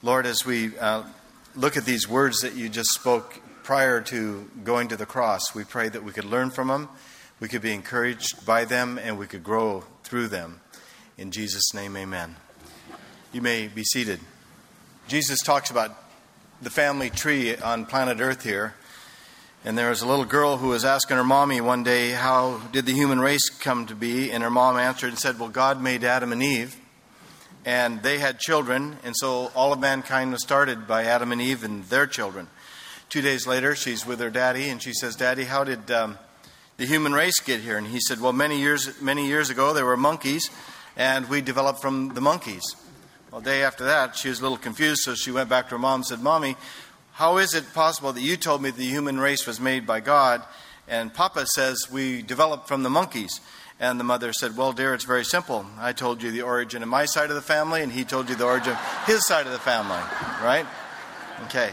Lord, as we look at these words that you just spoke prior to going to the cross, we pray that we could learn from them, we could be encouraged by them, and we could grow through them. In Jesus' name, amen. You may be seated. Jesus talks about the family tree on planet Earth here. And there was a little girl who was asking her mommy one day, how did the human race come to be? And her mom answered and said, well, God made Adam and Eve, and they had children, and so all of mankind was started by Adam and Eve and their children. 2 days later, she's with her daddy, and she says, Daddy, how did the human race get here? And he said, well, many years ago, there were monkeys, and we developed from the monkeys. Well, the day after that, she was a little confused, so she went back to her mom and said, Mommy, how is it possible that you told me the human race was made by God, and Papa says we developed from the monkeys? And the mother said, well, dear, it's very simple. I told you the origin of my side of the family, and he told you the origin of his side of the family, right? Okay.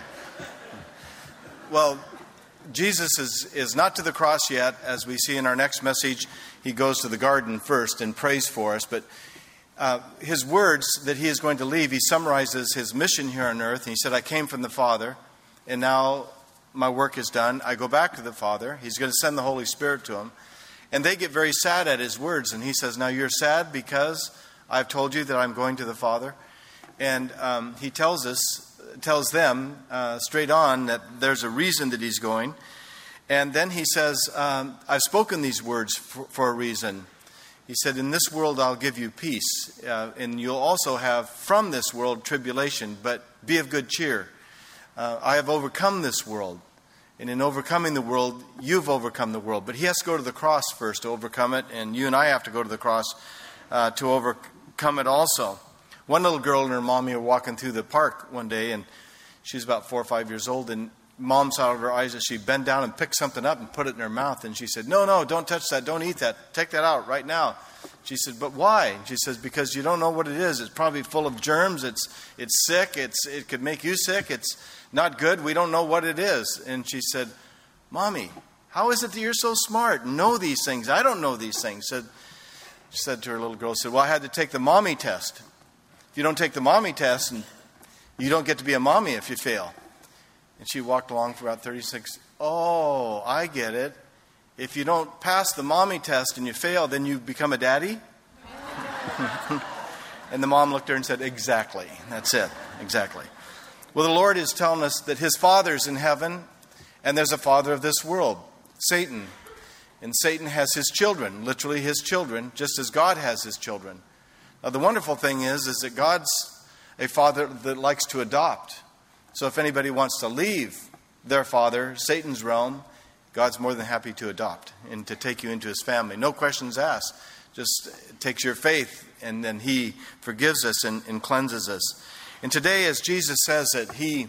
Well, Jesus is not to the cross yet. As we see in our next message, he goes to the garden first and prays for us. But his words that he is going to leave, he summarizes his mission here on earth. And he said, I came from the Father, and now my work is done. I go back to the Father. He's going to send the Holy Spirit to him. And they get very sad at his words. And he says, now you're sad because I've told you that I'm going to the Father. And he tells them straight on that there's a reason that he's going. And then he says, I've spoken these words for a reason. He said, in this world I'll give you peace. And you'll also have from this world tribulation. But be of good cheer. I have overcome this world. And in overcoming the world, you've overcome the world. But he has to go to the cross first to overcome it. And you and I have to go to the cross to overcome it also. One little girl and her mommy were walking through the park one day. And she's about 4 or 5 years old. And mom saw out of her eyes that she bent down and picked something up and put it in her mouth. And she said, no, don't touch that. Don't eat that. Take that out right now. She said, but why? And she says, because you don't know what it is. It's probably full of germs. It's sick. It could make you sick. It's not good. We don't know what it is. And she said, Mommy, how is it that you're so smart? Know these things. I don't know these things. She said to her little girl, well, I had to take the mommy test. If you don't take the mommy test, and you don't get to be a mommy if you fail. And she walked along for about 36. Oh, I get it. If you don't pass the mommy test and you fail, then you become a daddy? And the mom looked at her and said, exactly. That's it. Exactly. Well, the Lord is telling us that his Father's in heaven, and there's a father of this world, Satan. And Satan has his children, literally his children, just as God has his children. Now, the wonderful thing is that God's a father that likes to adopt. So if anybody wants to leave their father, Satan's realm, God's more than happy to adopt and to take you into his family. No questions asked. Just takes your faith, and then he forgives us and cleanses us. And today, as Jesus says that he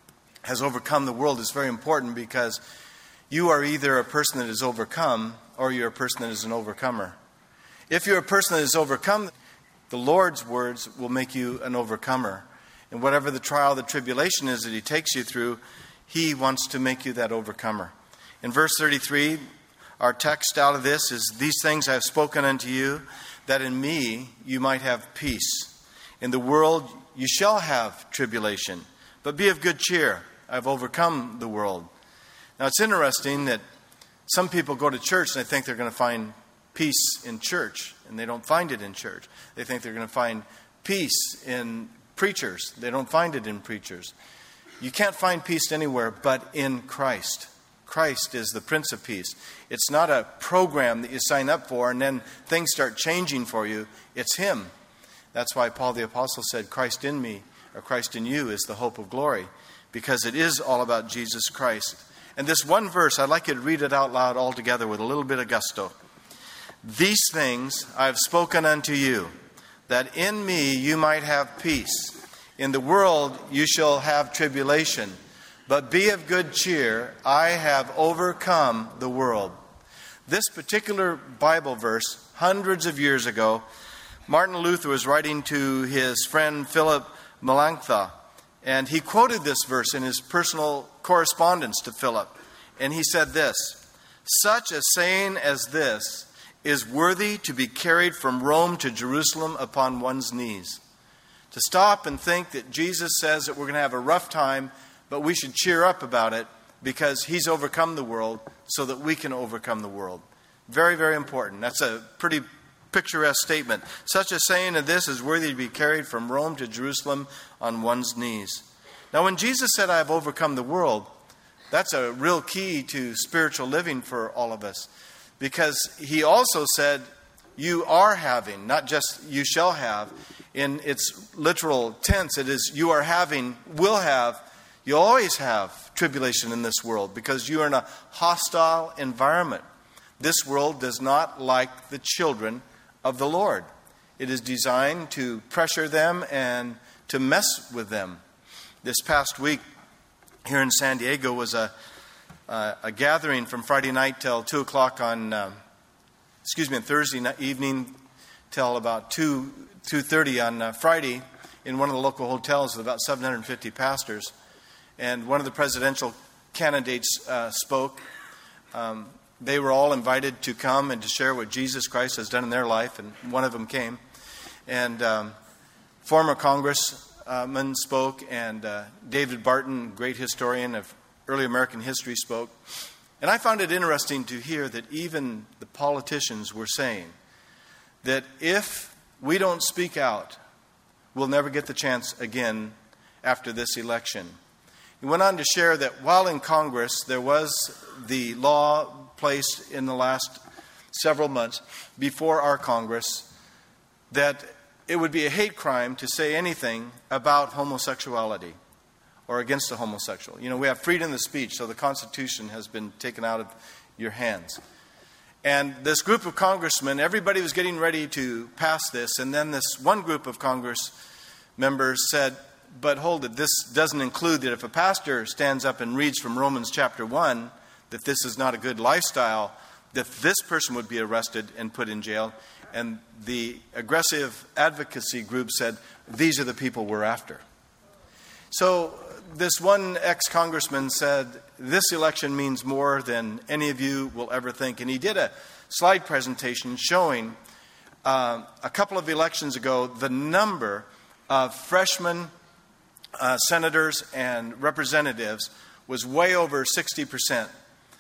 has overcome the world, is very important because you are either a person that is overcome or you're a person that is an overcomer. If you're a person that is overcome, the Lord's words will make you an overcomer. And whatever the trial, the tribulation is that he takes you through, he wants to make you that overcomer. In verse 33, our text out of this is, these things I have spoken unto you, that in me you might have peace. In the world you shall have tribulation, but be of good cheer. I've overcome the world. Now it's interesting that some people go to church and they think they're going to find peace in church, and they don't find it in church. They think they're going to find peace in preachers. They don't find it in preachers. You can't find peace anywhere but in Christ. Christ is the Prince of Peace. It's not a program that you sign up for and then things start changing for you. It's him. That's why Paul the Apostle said, Christ in me, or Christ in you, is the hope of glory, because it is all about Jesus Christ. And this one verse, I'd like you to read it out loud all together with a little bit of gusto. These things I have spoken unto you, that in me you might have peace. In the world you shall have tribulation, but be of good cheer. I have overcome the world. This particular Bible verse, hundreds of years ago, Martin Luther was writing to his friend Philip Melanchthon, and he quoted this verse in his personal correspondence to Philip. And he said this, such a saying as this is worthy to be carried from Rome to Jerusalem upon one's knees. To stop and think that Jesus says that we're going to have a rough time, but we should cheer up about it because he's overcome the world so that we can overcome the world. Very, very important. That's a pretty picturesque statement. Such a saying of this is worthy to be carried from Rome to Jerusalem on one's knees. Now, when Jesus said, I have overcome the world, that's a real key to spiritual living for all of us. Because he also said, you are having, not just you shall have. In its literal tense, it is you are having, will have, you always have tribulation in this world because you are in a hostile environment. This world does not like the children of the Lord. It is designed to pressure them and to mess with them. This past week here in San Diego was a gathering from Friday night till 2 o'clock on Thursday evening till about 2:30 on Friday in one of the local hotels with about 750 pastors. And one of the presidential candidates spoke. They were all invited to come and to share what Jesus Christ has done in their life, and one of them came. And former congressman spoke, and David Barton, great historian of early American history, spoke. And I found it interesting to hear that even the politicians were saying that if we don't speak out, we'll never get the chance again after this election. He went on to share that while in Congress, there was the law placed in the last several months before our Congress that it would be a hate crime to say anything about homosexuality or against a homosexual. You know, we have freedom of speech, so the Constitution has been taken out of your hands. And this group of congressmen, everybody was getting ready to pass this, and then this one group of Congress members said, but hold it, this doesn't include that if a pastor stands up and reads from Romans chapter 1 that this is not a good lifestyle, that this person would be arrested and put in jail. And the aggressive advocacy group said, these are the people we're after. So this one ex-congressman said, this election means more than any of you will ever think. And he did a slide presentation showing a couple of elections ago the number of freshman senators and representatives was way over 60%,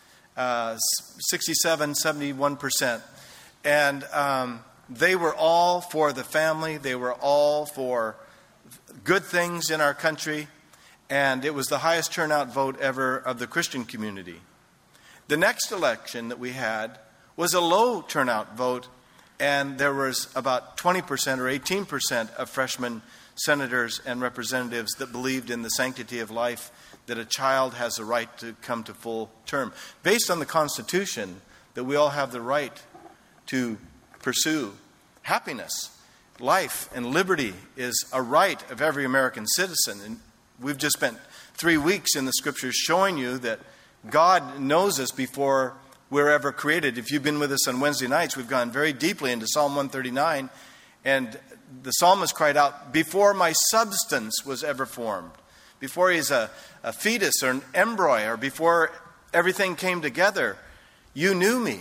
67, 71%. And they were all for the family. They were all for good things in our country. And it was the highest turnout vote ever of the Christian community. The next election that we had was a low turnout vote. And there was about 20% or 18% of freshmen senators and representatives that believed in the sanctity of life, that a child has a right to come to full term. Based on the Constitution, that we all have the right to pursue happiness. Life and liberty is a right of every American citizen. And we've just spent 3 weeks in the Scriptures showing you that God knows us before we're ever created. If you've been with us on Wednesday nights, we've gone very deeply into Psalm 139. And the psalmist cried out, before my substance was ever formed, before he's a fetus or an embryo, or before everything came together, you knew me.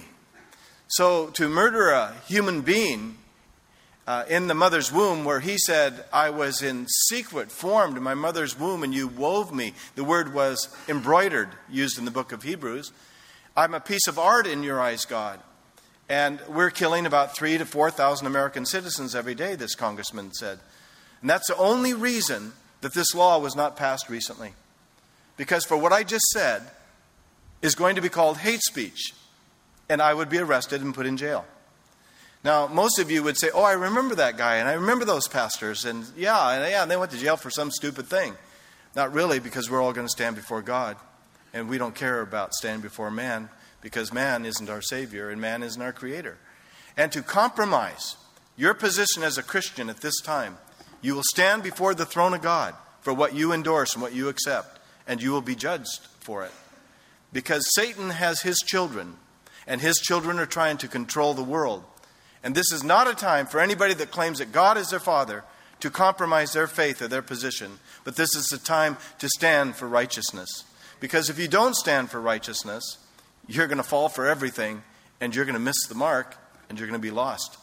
So to murder a human being in the mother's womb, where he said, I was in secret formed in my mother's womb and you wove me. The word was embroidered, used in the book of Hebrews. I'm a piece of art in your eyes, God. And we're killing about 3,000 to 4,000 American citizens every day, this congressman said. And that's the only reason that this law was not passed recently. Because for what I just said is going to be called hate speech. And I would be arrested and put in jail. Now, most of you would say, oh, I remember that guy, and I remember those pastors, and they went to jail for some stupid thing. Not really, because we're all going to stand before God, and we don't care about standing before man, because man isn't our Savior, and man isn't our Creator. And to compromise your position as a Christian at this time, you will stand before the throne of God for what you endorse and what you accept, and you will be judged for it. Because Satan has his children, and his children are trying to control the world. And this is not a time for anybody that claims that God is their father to compromise their faith or their position. But this is a time to stand for righteousness. Because if you don't stand for righteousness, you're going to fall for everything, and you're going to miss the mark, and you're going to be lost.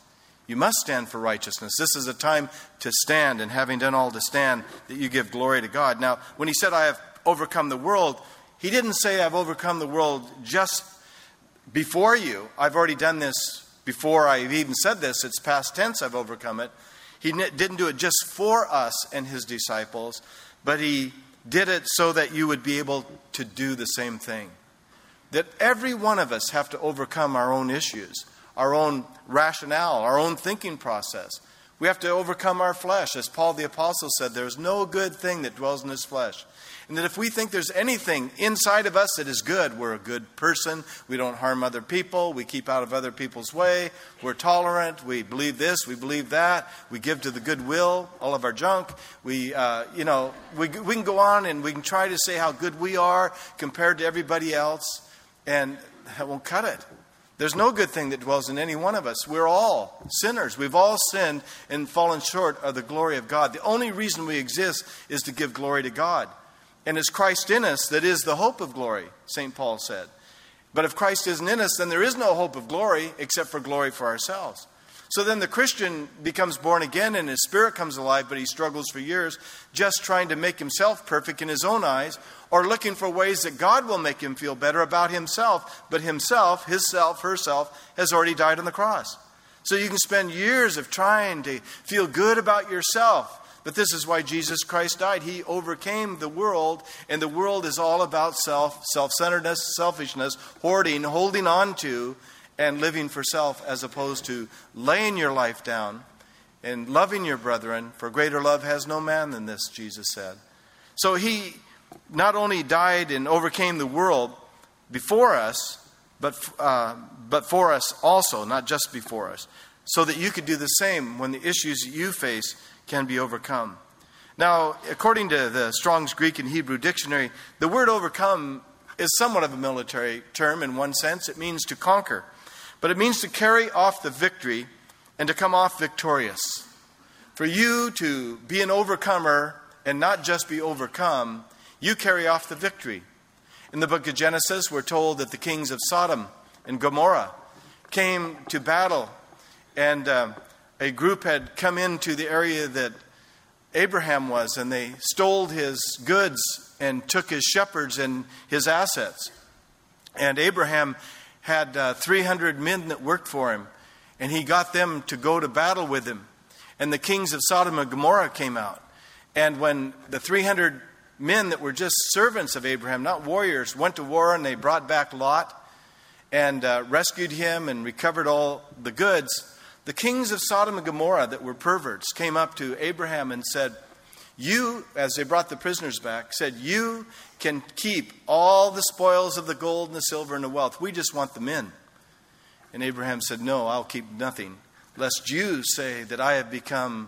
You must stand for righteousness. This is a time to stand, and having done all to stand, that you give glory to God. Now, when he said, I have overcome the world, he didn't say I've overcome the world just before you. I've already done this before I've even said this. It's past tense, I've overcome it. He didn't do it just for us and his disciples, but he did it so that you would be able to do the same thing. That every one of us have to overcome our own issues, our own rationale, our own thinking process. We have to overcome our flesh. As Paul the Apostle said, there's no good thing that dwells in his flesh. And that if we think there's anything inside of us that is good, we're a good person, we don't harm other people, we keep out of other people's way, we're tolerant, we believe this, we believe that, we give to the goodwill, all of our junk. We can go on and we can try to say how good we are compared to everybody else, and that won't cut it. There's no good thing that dwells in any one of us. We're all sinners. We've all sinned and fallen short of the glory of God. The only reason we exist is to give glory to God. And it's Christ in us that is the hope of glory, St. Paul said. But if Christ isn't in us, then there is no hope of glory except for glory for ourselves. So then the Christian becomes born again and his spirit comes alive, but he struggles for years just trying to make himself perfect in his own eyes, or looking for ways that God will make him feel better about himself. But himself, herself, has already died on the cross. So you can spend years of trying to feel good about yourself. But this is why Jesus Christ died. He overcame the world, and the world is all about self-centeredness, selfishness, hoarding, holding on to, and living for self, as opposed to laying your life down and loving your brethren. For greater love has no man than this, Jesus said. So he not only died and overcame the world before us, but for us also, not just before us, so that you could do the same when the issues that you face can be overcome. Now, according to the Strong's Greek and Hebrew dictionary, the word overcome is somewhat of a military term in one sense. It means to conquer. But it means to carry off the victory and to come off victorious. For you to be an overcomer and not just be overcome, you carry off the victory. In the book of Genesis, we're told that the kings of Sodom and Gomorrah came to battle, and a group had come into the area that Abraham was, and they stole his goods and took his shepherds and his assets. And Abraham had 300 men that worked for him, and he got them to go to battle with him. And the kings of Sodom and Gomorrah came out. And when the 300 men that were just servants of Abraham, not warriors, went to war, and they brought back Lot and rescued him and recovered all the goods, the kings of Sodom and Gomorrah that were perverts came up to Abraham and said, you, as they brought the prisoners back, said, you can keep all the spoils of the gold and the silver and the wealth. We just want the men. And Abraham said, no, I'll keep nothing, lest you say that I have become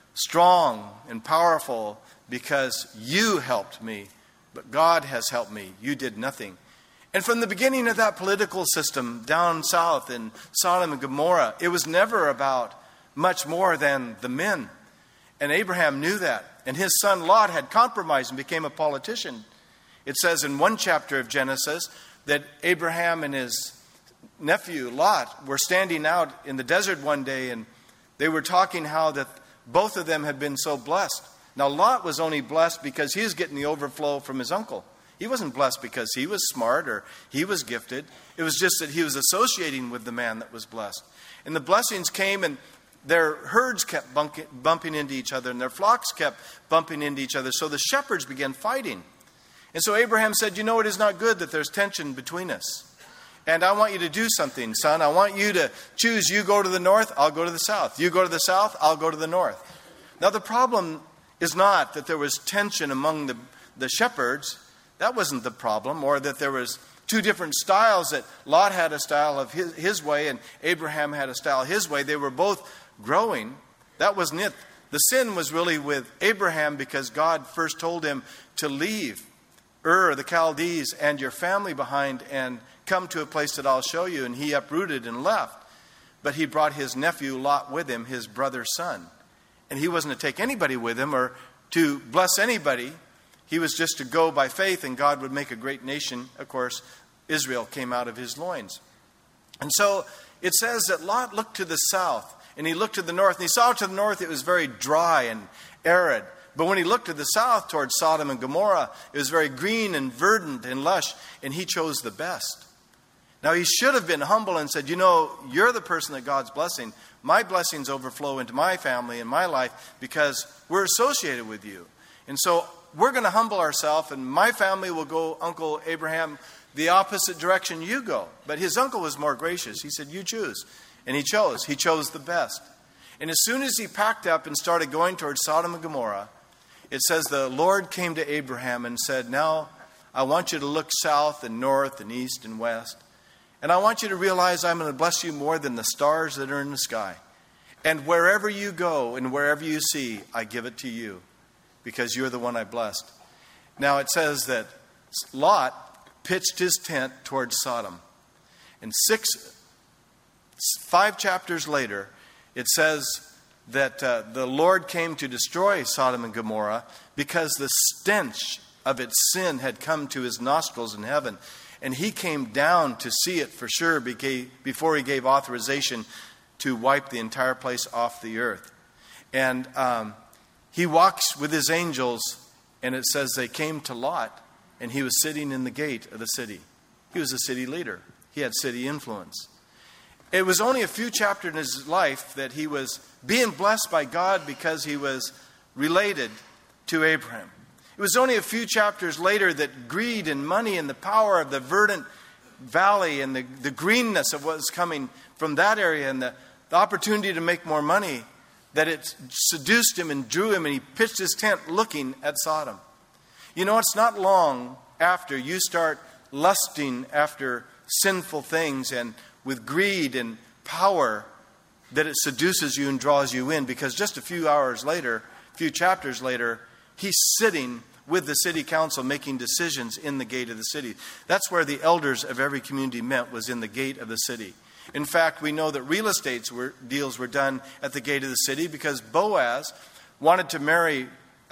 strong and powerful because you helped me, but God has helped me. You did nothing. And from the beginning of that political system down south in Sodom and Gomorrah, it was never about much more than the men. And Abraham knew that. And his son Lot had compromised and became a politician. It says in one chapter of Genesis that Abraham and his nephew Lot were standing out in the desert one day, and they were talking how that both of them had been so blessed. Now Lot was only blessed because he was getting the overflow from his uncle. He wasn't blessed because he was smart or he was gifted. It was just that he was associating with the man that was blessed. And the blessings came, and their herds kept bumping into each other, and their flocks kept bumping into each other. So the shepherds began fighting. And so Abraham said, you know, it is not good that there's tension between us. And I want you to do something, son. I want you to choose. You go to the north, I'll go to the south. You go to the south, I'll go to the north. Now the problem is not that there was tension among the shepherds. That wasn't the problem. Or that there was two different styles, that Lot had a style of his way and Abraham had a style his way. They were both growing. That wasn't it. The sin was really with Abraham because God first told him to leave Ur, the Chaldees, and your family behind and come to a place that I'll show you. And he uprooted and left. But he brought his nephew Lot with him, his brother's son. And he wasn't to take anybody with him or to bless anybody. He was just to go by faith, and God would make a great nation. Of course, Israel came out of his loins. And so it says that Lot looked to the south, And he looked to the north, and he saw to the north it was very dry and arid. But when he looked to the south towards Sodom and Gomorrah, it was very green and verdant and lush, and he chose the best. Now, he should have been humble and said, you're the person that God's blessing. My blessings overflow into my family and my life because we're associated with you. And so we're going to humble ourselves, and my family will go, Uncle Abraham, the opposite direction you go. But his uncle was more gracious. He said, you choose. And he chose. He chose the best. And as soon as he packed up and started going towards Sodom and Gomorrah, it says the Lord came to Abraham and said, now I want you to look south and north and east and west. And I want you to realize I'm going to bless you more than the stars that are in the sky. And wherever you go and wherever you see, I give it to you because you're the one I blessed. Now it says that Lot pitched his tent towards Sodom. And 5 chapters later, it says that the Lord came to destroy Sodom and Gomorrah because the stench of its sin had come to his nostrils in heaven. And he came down to see it for sure before he gave authorization to wipe the entire place off the earth. And he walks with his angels, and it says they came to Lot, and he was sitting in the gate of the city. He was a city leader. He had city influence. It was only a few chapters in his life that he was being blessed by God because he was related to Abraham. It was only a few chapters later that greed and money and the power of the verdant valley and the greenness of what was coming from that area and the opportunity to make more money, that it seduced him and drew him, and he pitched his tent looking at Sodom. It's not long after you start lusting after sinful things and with greed and power that it seduces you and draws you in, because just a few chapters later, he's sitting with the city council making decisions in the gate of the city. That's where the elders of every community met, was in the gate of the city. In fact, we know that real estate deals were done at the gate of the city because Boaz wanted to marry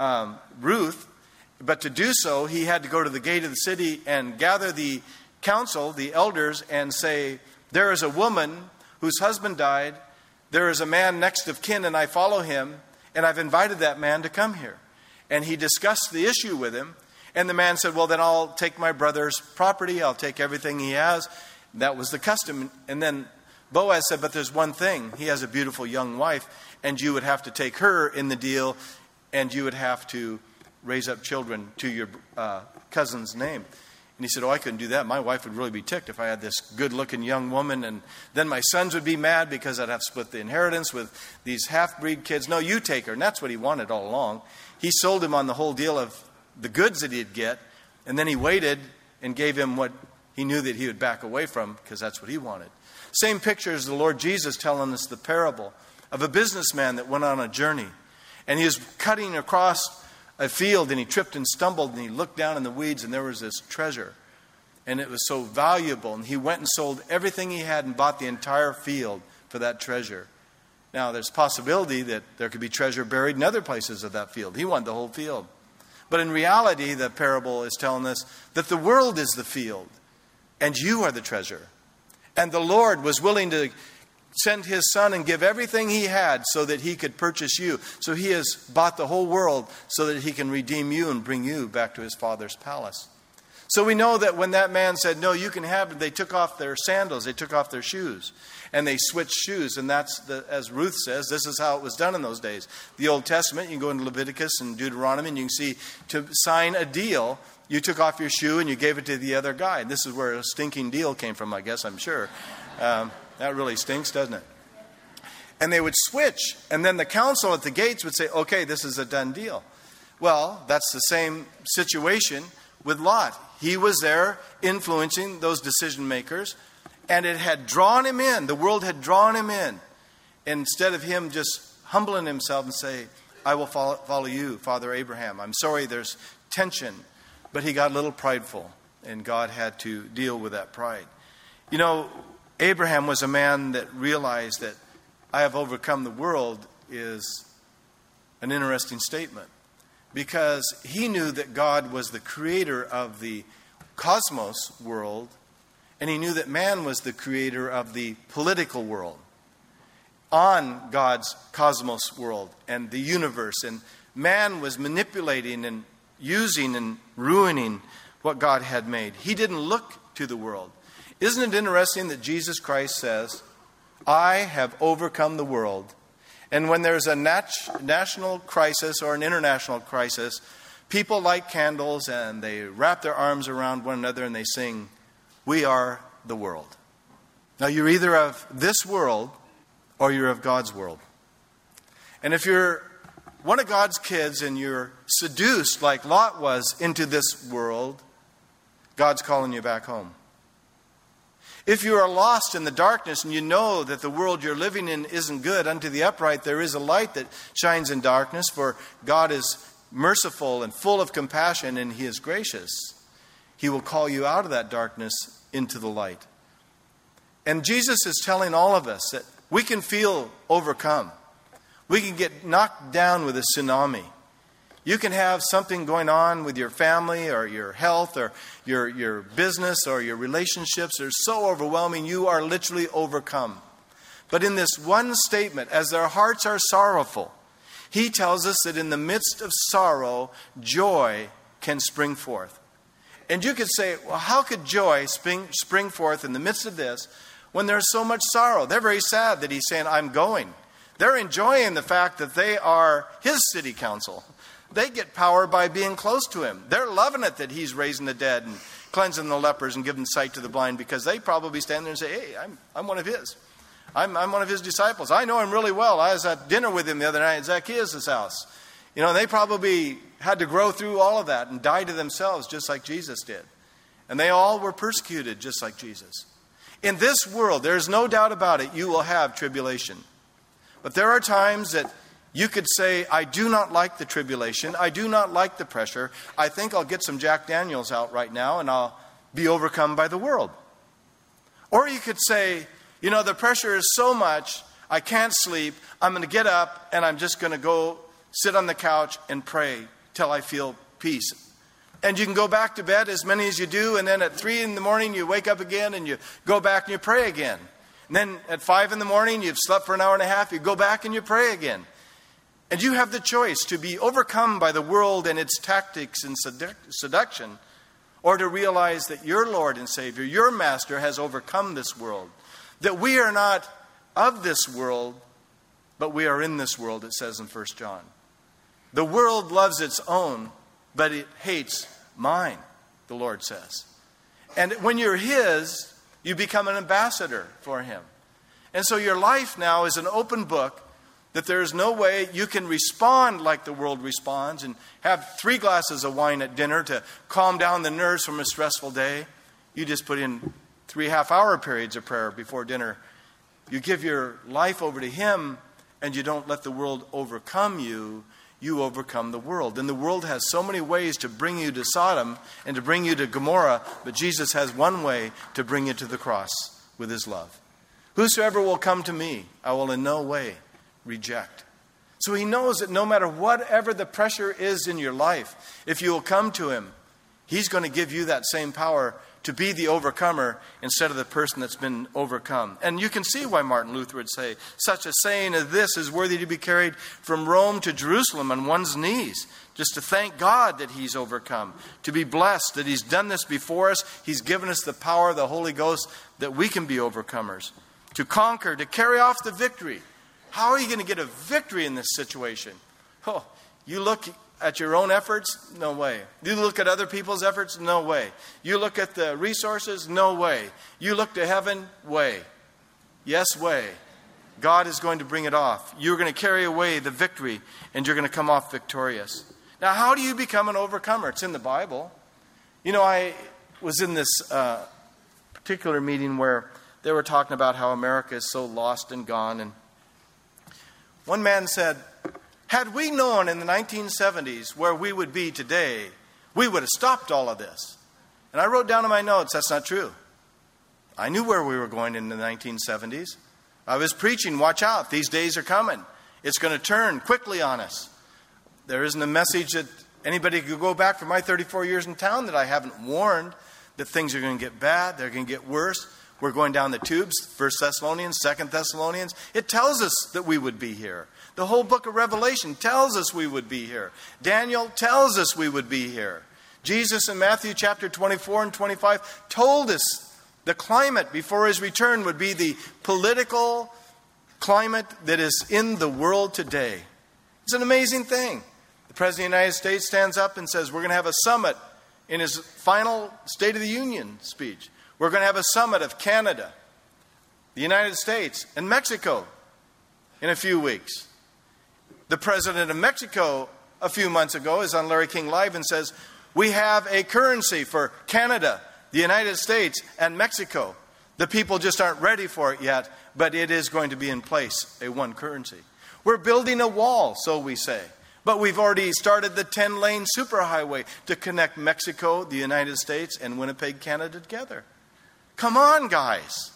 Ruth, but to do so, he had to go to the gate of the city and gather the council, the elders, and say, there is a woman whose husband died, there is a man next of kin, and I follow him, and I've invited that man to come here. And he discussed the issue with him, and the man said, well, then I'll take my brother's property, I'll take everything he has. That was the custom. And then Boaz said, but there's one thing. He has a beautiful young wife, and you would have to take her in the deal, and you would have to raise up children to your cousin's name. And he said, I couldn't do that. My wife would really be ticked if I had this good-looking young woman, and then my sons would be mad because I'd have to split the inheritance with these half-breed kids. No, you take her. And that's what he wanted all along. He sold him on the whole deal of the goods that he'd get, and then he waited and gave him what he knew that he would back away from, because that's what he wanted. Same picture as the Lord Jesus telling us the parable of a businessman that went on a journey. And he was cutting across a field, and he tripped and stumbled, and he looked down in the weeds, and there was this treasure. And it was so valuable. And he went and sold everything he had and bought the entire field for that treasure. Now, there's possibility that there could be treasure buried in other places of that field. He wanted the whole field. But in reality, the parable is telling us that the world is the field, and you are the treasure. And the Lord was willing to send his son and give everything he had so that he could purchase you. So he has bought the whole world so that he can redeem you and bring you back to his Father's palace. So we know that when that man said, no, you can have it, they took off their sandals, they took off their shoes, and they switched shoes. And that's, as Ruth says, this is how it was done in those days. The Old Testament, you can go into Leviticus and Deuteronomy, and you can see, to sign a deal, you took off your shoe and you gave it to the other guy. And this is where a stinking deal came from, I guess, I'm sure. That really stinks, doesn't it? And they would switch. And then the council at the gates would say, okay, this is a done deal. Well, that's the same situation with Lot. He was there influencing those decision makers, and it had drawn him in. The world had drawn him in. Instead of him just humbling himself and say, I will follow you, Father Abraham. I'm sorry there's tension. But he got a little prideful, and God had to deal with that pride. Abraham was a man that realized that I have overcome the world is an interesting statement, because he knew that God was the creator of the cosmos world, and he knew that man was the creator of the political world. on God's cosmos world and the universe. And man was manipulating and using and ruining what God had made. He didn't look to the world. Isn't it interesting that Jesus Christ says, I have overcome the world. And when there's a national crisis or an international crisis, people light candles and they wrap their arms around one another and they sing, we are the world. Now you're either of this world or you're of God's world. And if you're one of God's kids and you're seduced like Lot was into this world, God's calling you back home. If you are lost in the darkness and you know that the world you're living in isn't good, unto the upright there is a light that shines in darkness, for God is merciful and full of compassion and He is gracious. He will call you out of that darkness into the light. And Jesus is telling all of us that we can feel overcome. We can get knocked down with a tsunami. You can have something going on with your family or your health or your business or your relationships. They're so overwhelming, you are literally overcome. But in this one statement, as their hearts are sorrowful, He tells us that in the midst of sorrow, joy can spring forth. And you could say, well, how could joy spring forth in the midst of this when there's so much sorrow? They're very sad that He's saying, I'm going. They're enjoying the fact that they are His city council. They get power by being close to Him. They're loving it that He's raising the dead and cleansing the lepers and giving sight to the blind, because they probably stand there and say, hey, I'm one of His. I'm one of His disciples. I know Him really well. I was at dinner with Him the other night at Zacchaeus' house. You know, they probably had to grow through all of that and die to themselves just like Jesus did. And they all were persecuted just like Jesus. In this world, there's no doubt about it, you will have tribulation. But there are times that you could say, I do not like the tribulation. I do not like the pressure. I think I'll get some Jack Daniels out right now and I'll be overcome by the world. Or you could say, you know, the pressure is so much, I can't sleep. I'm going to get up and I'm just going to go sit on the couch and pray till I feel peace. And you can go back to bed, as many as you do, and then at 3 in the morning you wake up again and you go back and you pray again. And then at 5 in the morning you've slept for an hour and a half, you go back and you pray again. And you have the choice to be overcome by the world and its tactics and seduction, or to realize that your Lord and Savior, your Master, has overcome this world. That we are not of this world, but we are in this world, it says in 1 John. The world loves its own, but it hates mine, the Lord says. And when you're His, you become an ambassador for Him. And so your life now is an open book, that there is no way you can respond like the world responds and have 3 glasses of wine at dinner to calm down the nerves from a stressful day. You just put in 3 half-hour periods of prayer before dinner. You give your life over to Him, and you don't let the world overcome you. You overcome the world. And the world has so many ways to bring you to Sodom and to bring you to Gomorrah, but Jesus has one way to bring you to the cross with His love. Whosoever will come to me, I will in no way reject. So He knows that no matter whatever the pressure is in your life, if you will come to Him, He's going to give you that same power to be the overcomer instead of the person that's been overcome. And you can see why Martin Luther would say, such a saying as this is worthy to be carried from Rome to Jerusalem on one's knees, just to thank God that He's overcome, to be blessed that He's done this before us. He's given us the power of the Holy Ghost that we can be overcomers, to conquer, to carry off the victory. How are you going to get a victory in this situation? Oh, you look at your own efforts? No way. You look at other people's efforts? No way. You look at the resources? No way. You look to heaven? Way. Yes, way. God is going to bring it off. You're going to carry away the victory and you're going to come off victorious. Now, how do you become an overcomer? It's in the Bible. You know, I was in this particular meeting where they were talking about how America is so lost and gone, and one man said, had we known in the 1970s where we would be today, we would have stopped all of this. And I wrote down in my notes, that's not true. I knew where we were going in the 1970s. I was preaching, watch out, these days are coming. It's going to turn quickly on us. There isn't a message that anybody could go back from my 34 years in town that I haven't warned that things are going to get bad, they're going to get worse. We're going down the tubes, 1 Thessalonians, 2 Thessalonians. It tells us that we would be here. The whole book of Revelation tells us we would be here. Daniel tells us we would be here. Jesus in Matthew chapter 24 and 25 told us the climate before his return would be the political climate that is in the world today. It's an amazing thing. The President of the United States stands up and says, we're going to have a summit in his final State of the Union speech. We're going to have a summit of Canada, the United States, and Mexico in a few weeks. The President of Mexico a few months ago is on Larry King Live and says, we have a currency for Canada, the United States, and Mexico. The people just aren't ready for it yet, but it is going to be in place, a one currency. We're building a wall, so we say. But we've already started the 10-lane superhighway to connect Mexico, the United States, and Winnipeg, Canada together. Come on, guys.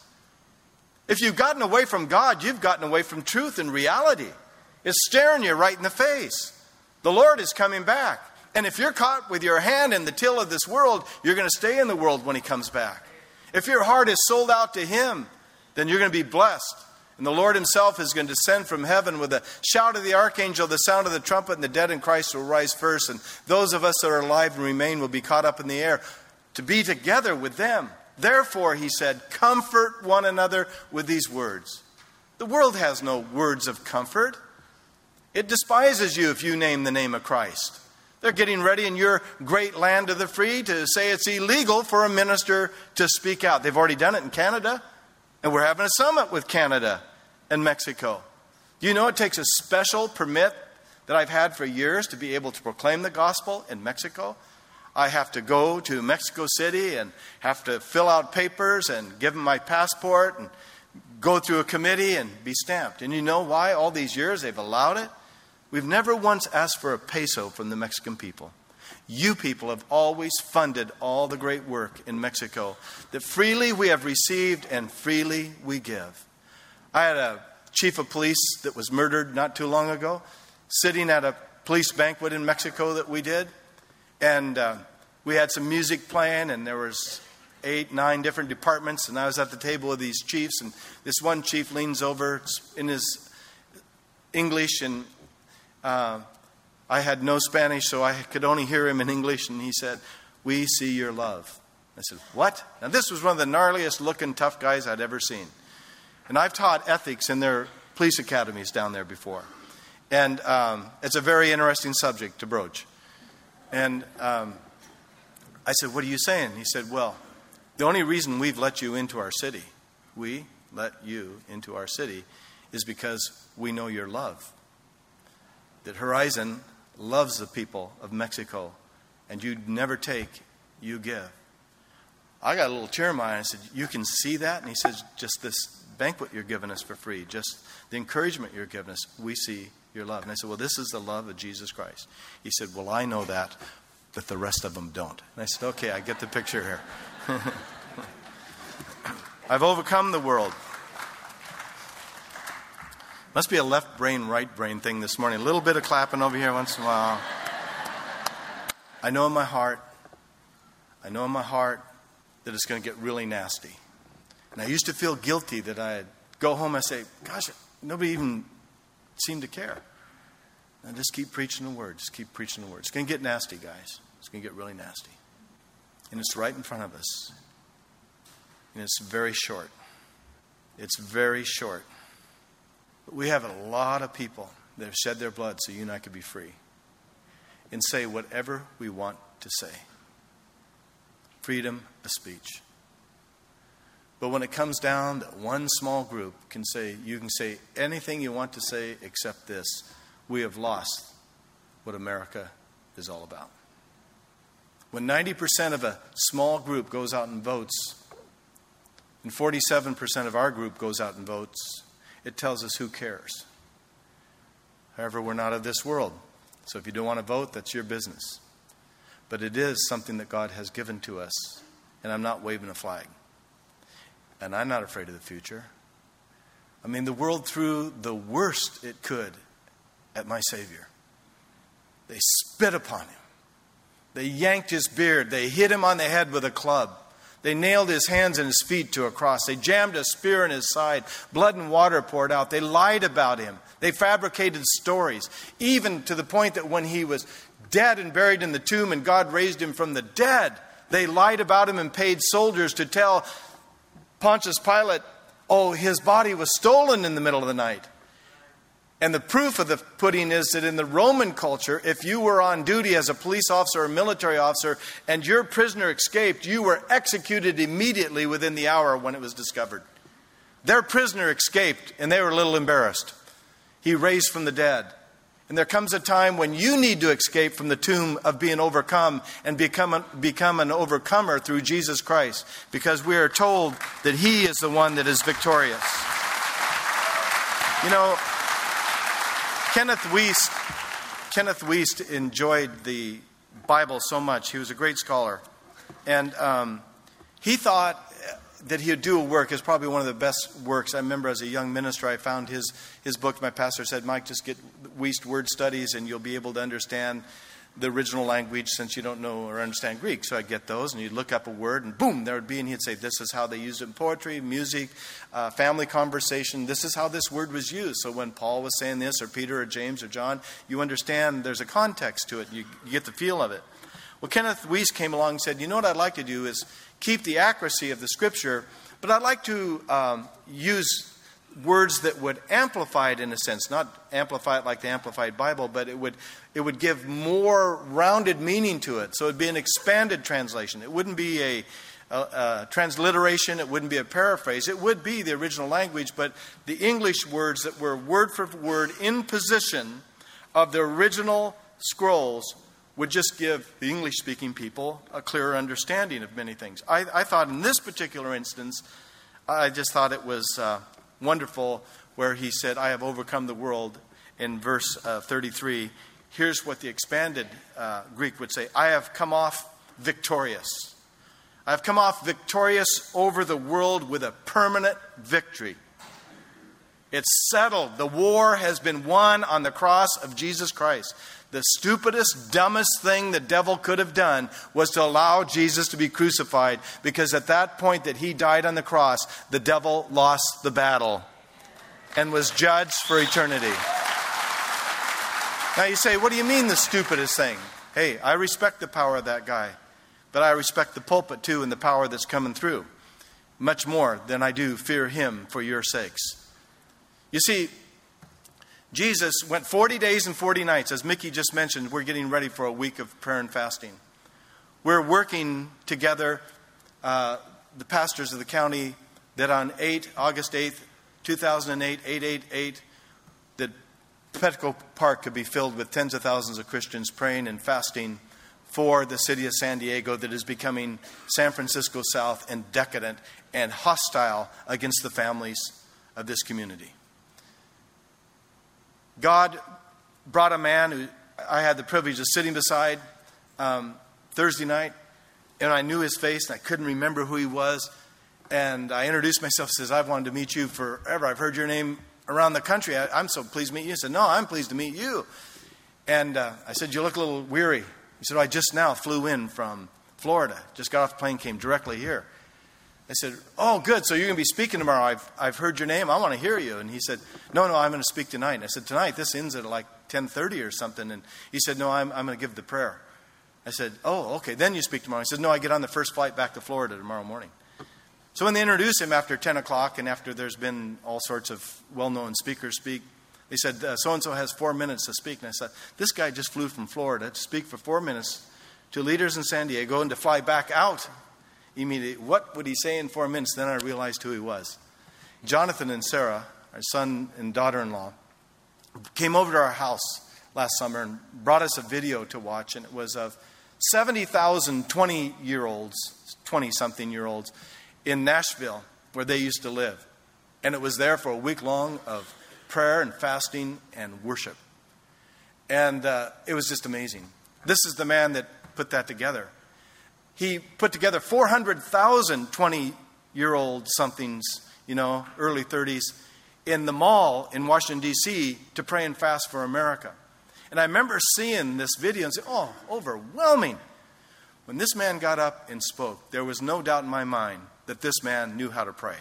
If you've gotten away from God, you've gotten away from truth and reality. It's staring you right in the face. The Lord is coming back. And if you're caught with your hand in the till of this world, you're going to stay in the world when he comes back. If your heart is sold out to him, then you're going to be blessed. And the Lord himself is going to descend from heaven with a shout of the archangel, the sound of the trumpet, and the dead in Christ will rise first. And those of us that are alive and remain will be caught up in the air to be together with them. Therefore, he said, comfort one another with these words. The world has no words of comfort. It despises you if you name the name of Christ. They're getting ready in your great land of the free to say it's illegal for a minister to speak out. They've already done it in Canada, and we're having a summit with Canada and Mexico. Do you know it takes a special permit that I've had for years to be able to proclaim the gospel in Mexico? I have to go to Mexico City and have to fill out papers and give them my passport and go through a committee and be stamped. And you know why all these years they've allowed it? We've never once asked for a peso from the Mexican people. You people have always funded all the great work in Mexico that freely we have received and freely we give. I had a chief of police that was murdered not too long ago, sitting at a police banquet in Mexico that we did. And we had some music playing, and there was 8, 9 different departments, and I was at the table with these chiefs, and this one chief leans over in his English, and I had no Spanish, so I could only hear him in English, and he said, "We see your love." I said, "What?" Now, this was one of the gnarliest looking tough guys I'd ever seen. And I've taught ethics in their police academies down there before. And it's a very interesting subject to broach. And I said, "What are you saying?" He said, "Well, the only reason we've let you into our city, is because we know your love. That Horizon loves the people of Mexico, and you never take, you give." I got a little tear in my eye. I said, "You can see that?" And he says, "Just this banquet you're giving us for free, just the encouragement you're giving us, we see your love." And I said, "Well, this is the love of Jesus Christ." He said, "Well, I know that, but the rest of them don't." And I said, "Okay, I get the picture here." I've overcome the world. Must be a left brain, right brain thing this morning. A little bit of clapping over here once in a while. I know in my heart that it's going to get really nasty. And I used to feel guilty that I'd go home and say, "Gosh, nobody even seemed to care." And just keep preaching the word. Just keep preaching the word. It's going to get nasty, guys. It's going to get really nasty. And it's right in front of us. And it's very short. It's very short. But we have a lot of people that have shed their blood so you and I could be free and say whatever we want to say. Freedom of speech. But when it comes down that one small group can say, you can say anything you want to say except this, we have lost what America is all about. When 90% of a small group goes out and votes, and 47% of our group goes out and votes, it tells us who cares. However, we're not of this world. So if you don't want to vote, that's your business. But it is something that God has given to us. And I'm not waving a flag. And I'm not afraid of the future. I mean, the world threw the worst it could at my Savior. They spit upon him. They yanked his beard. They hit him on the head with a club. They nailed his hands and his feet to a cross. They jammed a spear in his side. Blood and water poured out. They lied about him. They fabricated stories, even to the point that when he was dead and buried in the tomb and God raised him from the dead, they lied about him and paid soldiers to tell Pontius Pilate, oh, his body was stolen in the middle of the night. And the proof of the pudding is that in the Roman culture, if you were on duty as a police officer or military officer and your prisoner escaped, you were executed immediately within the hour when it was discovered. Their prisoner escaped and they were a little embarrassed. He raised from the dead. And there comes a time when you need to escape from the tomb of being overcome and become an overcomer through Jesus Christ, because we are told that He is the one that is victorious. You know, Kenneth Wuest enjoyed the Bible so much. He was a great scholar. And he thought that he would do a work is probably one of the best works. I remember as a young minister, I found his book. My pastor said, Mike, just get Wuest Word Studies and you'll be able to understand the original language since you don't know or understand Greek. So I'd get those and you'd look up a word and boom, there would be, and he'd say, this is how they used it in poetry, music, family conversation. This is how this word was used. So when Paul was saying this, or Peter or James or John, you understand there's a context to it. You get the feel of it. Well, Kenneth Wuest came along and said, you know what I'd like to do is keep the accuracy of the Scripture, but I'd like to use words that would amplify it in a sense, not amplify it like the Amplified Bible, but it would give more rounded meaning to it. So it would be an expanded translation. It wouldn't be a transliteration. It wouldn't be a paraphrase. It would be the original language, but the English words that were word for word in position of the original scrolls would just give the English-speaking people a clearer understanding of many things. I thought in this particular instance, I just thought it was wonderful where he said, I have overcome the world in verse 33. Here's what the expanded Greek would say. I have come off victorious. I have come off victorious over the world with a permanent victory. It's settled. The war has been won on the cross of Jesus Christ. The stupidest, dumbest thing the devil could have done was to allow Jesus to be crucified, because at that point that he died on the cross, the devil lost the battle and was judged for eternity. Now you say, what do you mean the stupidest thing? Hey, I respect the power of that guy, but I respect the pulpit too and the power that's coming through much more than I do fear him for your sakes. You see, Jesus went 40 days and 40 nights. As Mickey just mentioned, we're getting ready for a week of prayer and fasting. We're working together, the pastors of the county, that on August 8th, 2008, 888, that Petco Park could be filled with tens of thousands of Christians praying and fasting for the city of San Diego that is becoming San Francisco South and decadent and hostile against the families of this community. God brought a man who I had the privilege of sitting beside Thursday night, and I knew his face, and I couldn't remember who he was. And I introduced myself, says, I've wanted to meet you forever. I've heard your name around the country. I'm so pleased to meet you. He said, no, I'm pleased to meet you. And I said, you look a little weary. He said, I just now flew in from Florida. Just got off the plane, came directly here. I said, oh, good. So you're going to be speaking tomorrow. I've heard your name. I want to hear you. And he said, no, I'm going to speak tonight. And I said, tonight? This ends at like 10:30 or something. And he said, no, I'm going to give the prayer. I said, oh, okay. Then you speak tomorrow. He said, no, I get on the first flight back to Florida tomorrow morning. So when they introduced him after 10 o'clock and after there's been all sorts of well-known speakers speak, they said, so-and-so has 4 minutes to speak. And I said, this guy just flew from Florida to speak for 4 minutes to leaders in San Diego and to fly back out immediately. What would he say in 4 minutes? Then I realized who he was. Jonathan and Sarah, our son and daughter-in-law, came over to our house last summer and brought us a video to watch. And it was of 70,000 20-something-year-olds in Nashville, where they used to live. And it was there for a week long of prayer and fasting and worship. And it was just amazing. This is the man that put that together. He put together 400,000 20-year-old somethings, early 30s, in the mall in Washington, D.C. to pray and fast for America. And I remember seeing this video and saying, oh, overwhelming. When this man got up and spoke, there was no doubt in my mind that this man knew how to pray.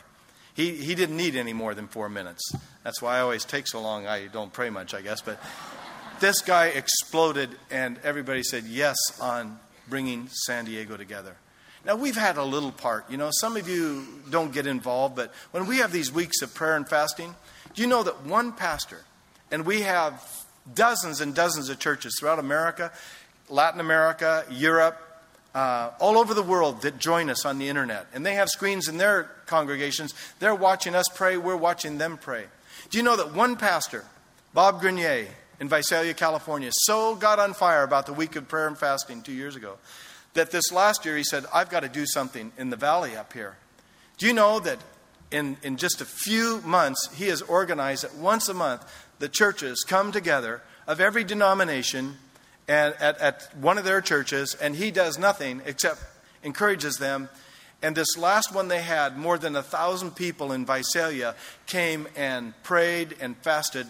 He didn't need any more than 4 minutes. That's why I always take so long. I don't pray much, I guess. But this guy exploded, and everybody said yes on bringing San Diego together. Now, we've had a little part. You know, some of you don't get involved, but when we have these weeks of prayer and fasting, do you know that one pastor, and we have dozens and dozens of churches throughout America, Latin America, Europe, all over the world that join us on the internet. And they have screens in their congregations. They're watching us pray. We're watching them pray. Do you know that one pastor, Bob Grenier, in Visalia, California, so got on fire about the week of prayer and fasting 2 years ago that this last year he said, I've got to do something in the valley up here. Do you know that in just a few months he has organized that once a month the churches come together of every denomination and at one of their churches, and he does nothing except encourages them. And this last one they had, more than 1,000 people in Visalia came and prayed and fasted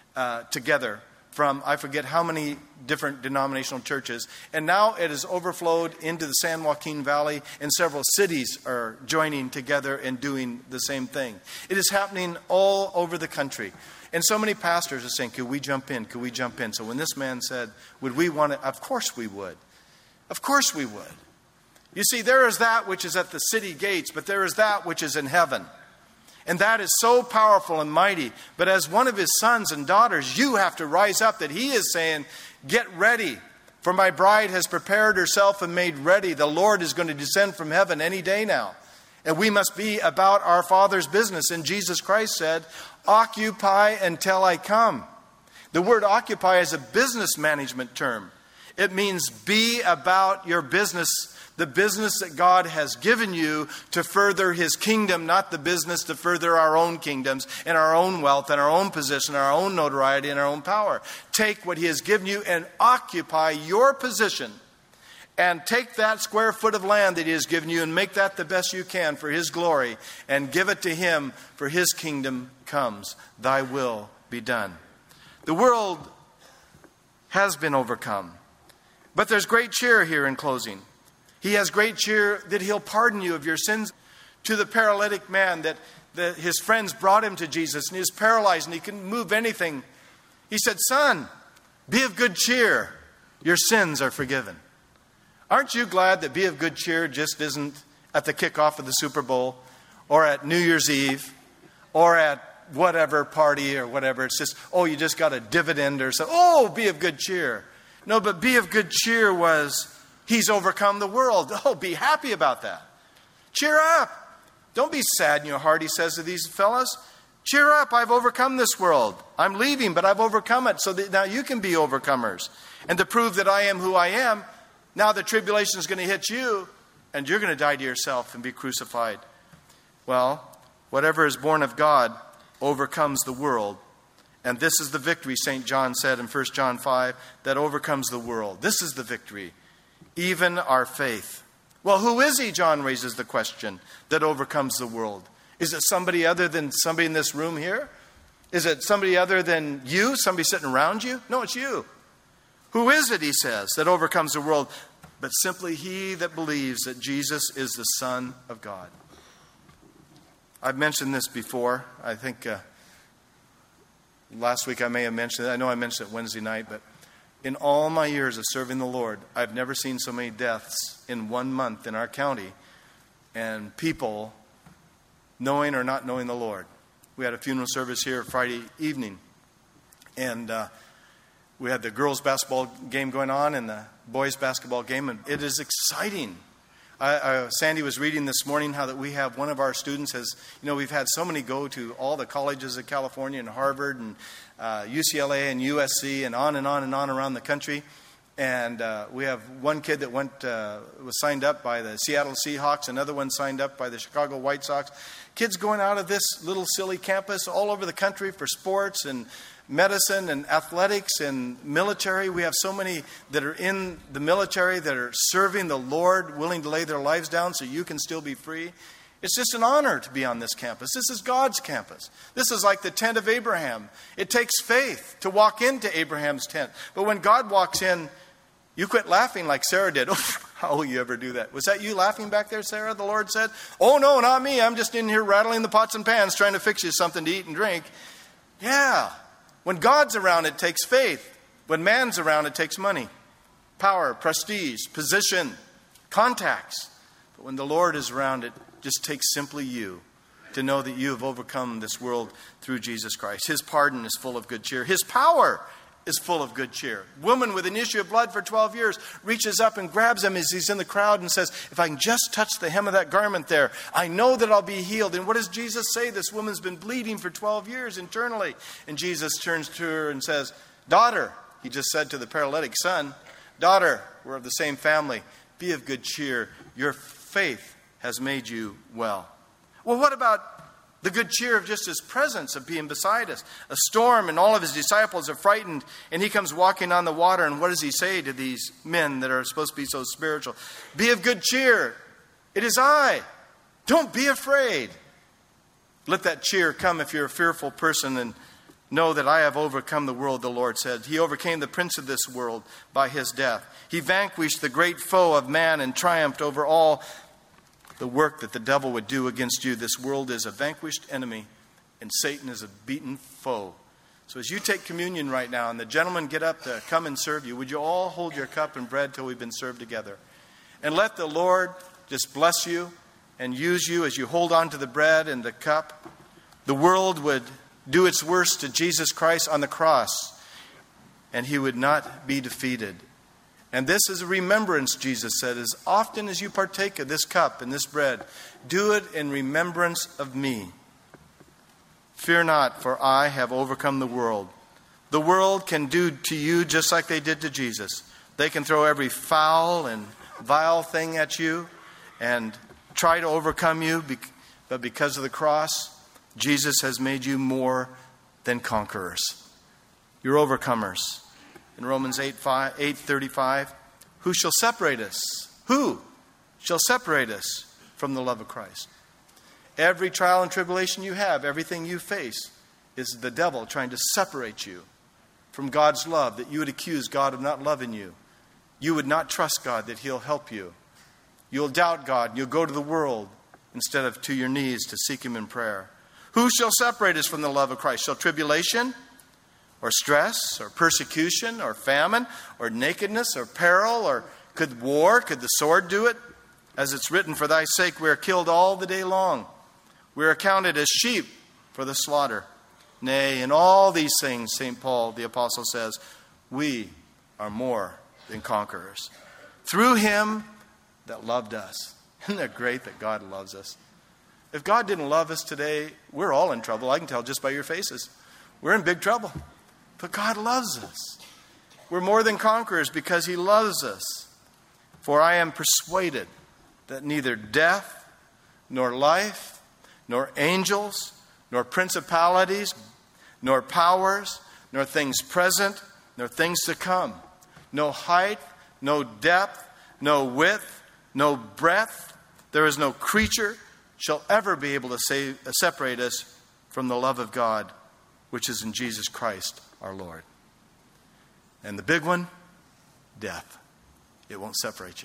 together from I forget how many different denominational churches. And now it has overflowed into the San Joaquin Valley, and several cities are joining together and doing the same thing. It is happening all over the country. And so many pastors are saying, could we jump in? Could we jump in? So when this man said, would we want to? Of course we would. Of course we would. You see, there is that which is at the city gates, but there is that which is in heaven. And that is so powerful and mighty. But as one of his sons and daughters, you have to rise up that he is saying, get ready. For my bride has prepared herself and made ready. The Lord is going to descend from heaven any day now. And we must be about our Father's business. And Jesus Christ said, occupy until I come. The word occupy is a business management term. It means be about your business, the business that God has given you to further His kingdom, not the business to further our own kingdoms and our own wealth and our own position, our own notoriety and our own power. Take what He has given you and occupy your position. And take that square foot of land that He has given you and make that the best you can for His glory. And give it to Him, for His kingdom comes. Thy will be done. The world has been overcome. But there's great cheer here in closing. He has great cheer that He'll pardon you of your sins. To the paralytic man that his friends brought him to Jesus, and he is paralyzed and he couldn't move anything. He said, son, be of good cheer. Your sins are forgiven. Aren't you glad that be of good cheer just isn't at the kickoff of the Super Bowl or at New Year's Eve or at whatever party or whatever? It's just, oh, you just got a dividend or something. Oh, be of good cheer. No, but be of good cheer was He's overcome the world. Oh, be happy about that. Cheer up. Don't be sad in your heart, He says to these fellas. Cheer up. I've overcome this world. I'm leaving, but I've overcome it so that now you can be overcomers. And to prove that I am who I am, now the tribulation is going to hit you, and you're going to die to yourself and be crucified. Well, whatever is born of God overcomes the world. And this is the victory, St. John said in 1 John 5, that overcomes the world. This is the victory, even our faith. Well, who is He, John raises the question, that overcomes the world? Is it somebody other than somebody in this room here? Is it somebody other than you, somebody sitting around you? No, it's you. Who is it, he says, that overcomes the world? But simply he that believes that Jesus is the Son of God. I've mentioned this before. I think last week I may have mentioned it. I know I mentioned it Wednesday night, but in all my years of serving the Lord, I've never seen so many deaths in 1 month in our county and people knowing or not knowing the Lord. We had a funeral service here Friday evening, and we had the girls' basketball game going on and the boys' basketball game, and it is exciting. Sandy was reading this morning how that we have one of our students has, we've had so many go to all the colleges of California and Harvard and UCLA and USC and on and on and on around the country. And we have one kid that was signed up by the Seattle Seahawks, another one signed up by the Chicago White Sox. Kids going out of this little silly campus all over the country for sports and medicine and athletics and military. We have so many that are in the military that are serving the Lord, willing to lay their lives down so you can still be free. It's just an honor to be on this campus. This is God's campus. This is like the tent of Abraham. It takes faith to walk into Abraham's tent. But when God walks in, you quit laughing like Sarah did. Oh, How will you ever do that? Was that you laughing back there, Sarah? The Lord said, oh, no, not me. I'm just in here rattling the pots and pans trying to fix you something to eat and drink. Yeah. When God's around, it takes faith. When man's around, it takes money, power, prestige, position, contacts. But when the Lord is around, it just takes simply you to know that you have overcome this world through Jesus Christ. His pardon is full of good cheer. His power is full of good cheer. Woman with an issue of blood for 12 years reaches up and grabs him as he's in the crowd and says, if I can just touch the hem of that garment there, I know that I'll be healed. And what does Jesus say? This woman's been bleeding for 12 years internally. And Jesus turns to her and says, daughter, he just said to the paralytic son, daughter, we're of the same family. Be of good cheer. Your faith has made you well. Well, what about the good cheer of just his presence, of being beside us? A storm and all of his disciples are frightened, and he comes walking on the water. And what does he say to these men that are supposed to be so spiritual? Be of good cheer. It is I. Don't be afraid. Let that cheer come if you're a fearful person, and know that I have overcome the world, the Lord said. He overcame the prince of this world by his death. He vanquished the great foe of man and triumphed over all the work that the devil would do against you. This world is a vanquished enemy, and Satan is a beaten foe. So as you take communion right now, and the gentlemen get up to come and serve you, would you all hold your cup and bread till we've been served together? And let the Lord just bless you and use you as you hold on to the bread and the cup. The world would do its worst to Jesus Christ on the cross, and he would not be defeated. And this is a remembrance, Jesus said, as often as you partake of this cup and this bread, do it in remembrance of me. Fear not, for I have overcome the world. The world can do to you just like they did to Jesus. They can throw every foul and vile thing at you and try to overcome you, but because of the cross, Jesus has made you more than conquerors. You're overcomers. In Romans 8:35, who shall separate us? Who shall separate us from the love of Christ? Every trial and tribulation you have, everything you face, is the devil trying to separate you from God's love, that you would accuse God of not loving you. You would not trust God that he'll help you. You'll doubt God, and you'll go to the world instead of to your knees to seek him in prayer. Who shall separate us from the love of Christ? Shall tribulation, or stress, or persecution, or famine, or nakedness, or peril, or could war, could the sword do it? As it's written, for thy sake we are killed all the day long. We are counted as sheep for the slaughter. Nay, in all these things, St. Paul the Apostle says, we are more than conquerors. Through him that loved us. Isn't that great that God loves us? If God didn't love us today, we're all in trouble. I can tell just by your faces. We're in big trouble. But God loves us. We're more than conquerors because he loves us. For I am persuaded that neither death, nor life, nor angels, nor principalities, nor powers, nor things present, nor things to come, no height, no depth, no width, no breadth, there is no creature shall ever be able to separate us from the love of God, which is in Jesus Christ our Lord. And the big one, death. It won't separate you.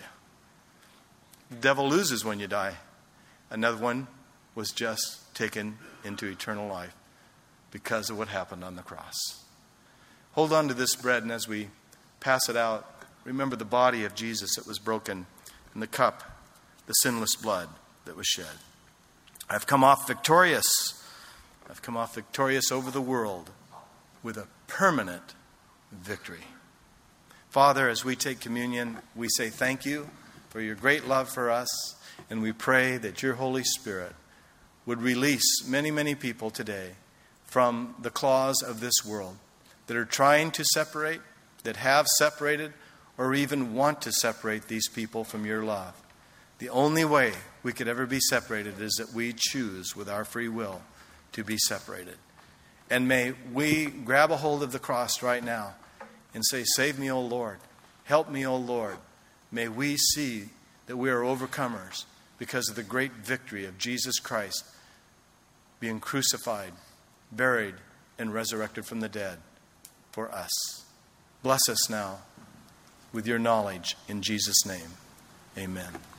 The devil loses when you die. Another one was just taken into eternal life because of what happened on the cross. Hold on to this bread, and as we pass it out, remember the body of Jesus that was broken, and the cup, the sinless blood that was shed. I've come off victorious. I've come off victorious over the world with a permanent victory. Father, as we take communion, we say thank you for your great love for us, and we pray that your Holy Spirit would release many, many people today from the claws of this world that are trying to separate, that have separated, or even want to separate these people from your love. The only way we could ever be separated is that we choose with our free will to be separated. And may we grab a hold of the cross right now and say, save me, O Lord. Help me, O Lord. May we see that we are overcomers because of the great victory of Jesus Christ being crucified, buried, and resurrected from the dead for us. Bless us now with your knowledge in Jesus' name. Amen.